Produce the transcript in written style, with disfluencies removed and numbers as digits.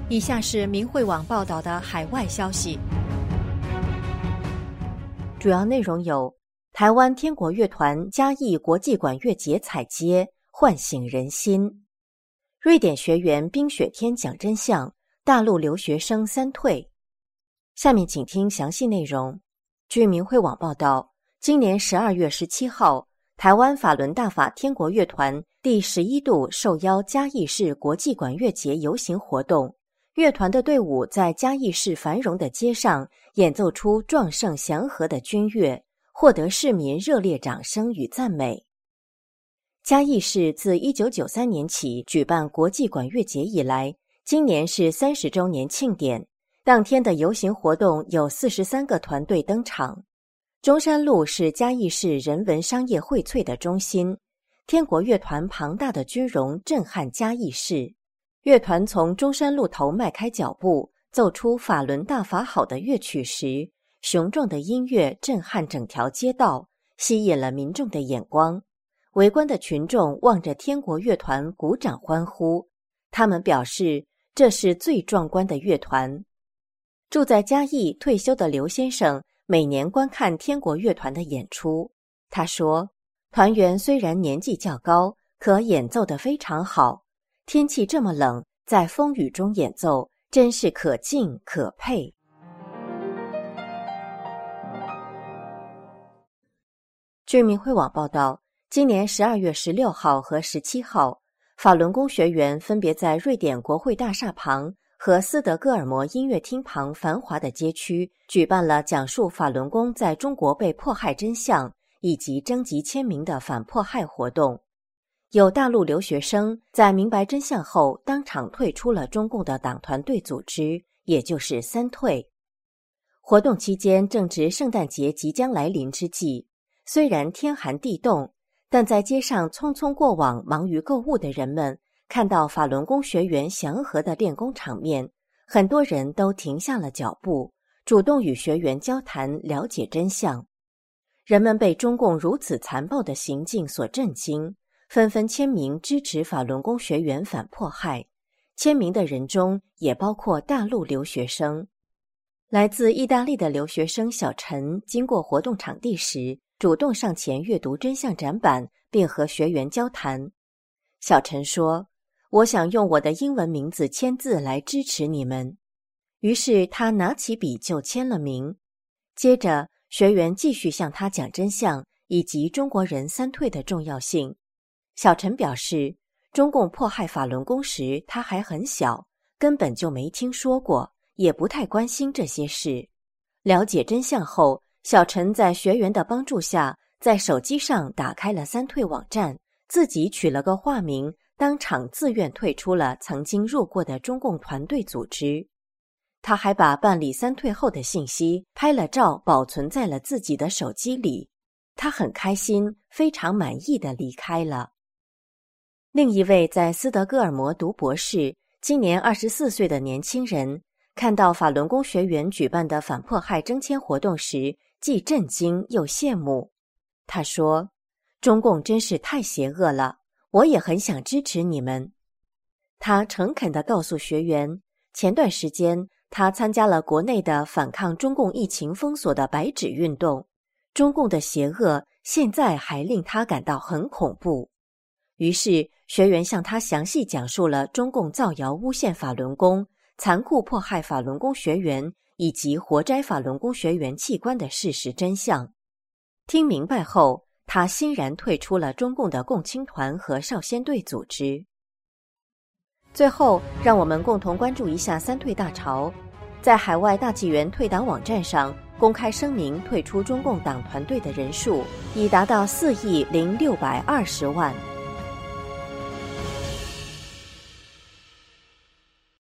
以下是明慧网报道的海外消息， 主要内容有：台湾天国乐团嘉义国际管乐节踩街，唤醒人心；瑞典学员冰雪天讲真相，大陆留学生3退。下面请听详细内容。据明慧网报道，今年12月17号，台湾法轮大法天国乐团第11度受邀嘉义市国际管乐节游行活动，乐团的队伍在嘉义市繁荣的街上演奏出壮盛祥和的军乐，获得市民热烈掌声与赞美。嘉义市自1993年起举办国际管乐节以来，今年是30周年庆典。当天的游行活动有43个团队登场。中山路是嘉义市人文商业荟萃的中心，天国乐团庞大的军容震撼嘉义市。乐团从中山路头迈开脚步，奏出法轮大法好的乐曲时，雄壮的音乐震撼整条街道，吸引了民众的眼光。围观的群众望着天国乐团鼓掌欢呼，他们表示这是最壮观的乐团。住在嘉义退休的刘先生每年观看天国乐团的演出，他说，团员虽然年纪较高，可演奏得非常好，天气这么冷，在风雨中演奏真是可敬可佩。据明慧网报道，今年12月16号和17号，法轮功学员分别在瑞典国会大厦旁和斯德哥尔摩音乐厅旁繁华的街区举办了讲述法轮功在中国被迫害真相以及征集签名的反迫害活动。有大陆留学生在明白真相后当场退出了中共的党团队组织，也就是3退。活动期间正值圣诞节即将来临之际，虽然天寒地冻，但在街上匆匆过往忙于购物的人们看到法轮功学员祥和的练功场面，很多人都停下了脚步，主动与学员交谈，了解真相。人们被中共如此残暴的行径所震惊，纷纷签名支持法轮功学员反迫害。签名的人中也包括大陆留学生。来自意大利的留学生小陈经过活动场地时，主动上前阅读真相展板，并和学员交谈。小陈说，我想用我的英文名字签字来支持你们。于是他拿起笔就签了名。接着学员继续向他讲真相以及中国人3退的重要性。小陈表示，中共迫害法轮功时他还很小，根本就没听说过，也不太关心这些事。了解真相后，小陈在学员的帮助下，在手机上打开了3退网站，自己取了个化名，当场自愿退出了曾经入过的中共团队组织。他还把办理3退后的信息拍了照，保存在了自己的手机里。他很开心，非常满意地离开了。另一位在斯德哥尔摩读博士，今年24岁的年轻人，看到法轮功学员举办的反迫害征签活动时，既震惊又羡慕。他说，中共真是太邪恶了，我也很想支持你们。他诚恳地告诉学员，前段时间他参加了国内的反抗中共疫情封锁的白纸运动，中共的邪恶现在还令他感到很恐怖。于是学员向他详细讲述了中共造谣诬陷法轮功、残酷迫害法轮功学员以及活摘法轮功学员器官的事实真相。听明白后，他欣然退出了中共的共青团和少先队组织。最后，让我们共同关注一下3退大潮。在海外大纪元退党网站上公开声明退出中共党团队的人数已达到4亿0620万。